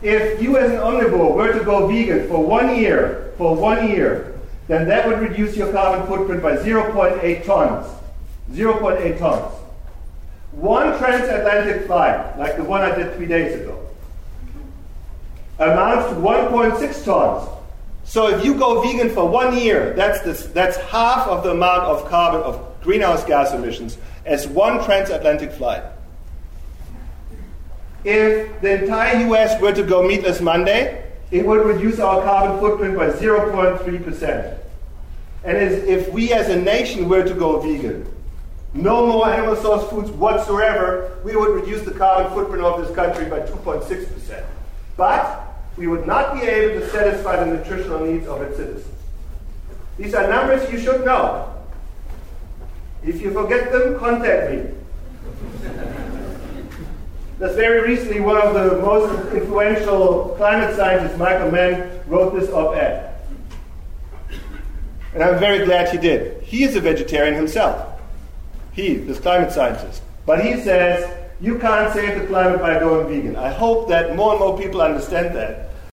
if you as an omnivore were to go vegan for 1 year, then that would reduce your carbon footprint by 0.8 tons. 0.8 tons. One transatlantic flight, like the one I did 3 days ago, amounts to 1.6 tons. So if you go vegan for 1 year, that's half of the amount of carbon, of greenhouse gas emissions, as one transatlantic flight. If the entire US were to go meatless Monday, it would reduce our carbon footprint by 0.3%. And if we as a nation were to go vegan, no more animal source foods whatsoever, we would reduce the carbon footprint of this country by 2.6%. But we would not be able to satisfy the nutritional needs of its citizens. These are numbers you should know. If you forget them, contact me. Just very recently, one of the most influential climate scientists, Michael Mann, wrote this op-ed. And I'm very glad he did. He is a vegetarian himself. This climate scientist. But he says, you can't save the climate by going vegan. I hope that more and more people understand that.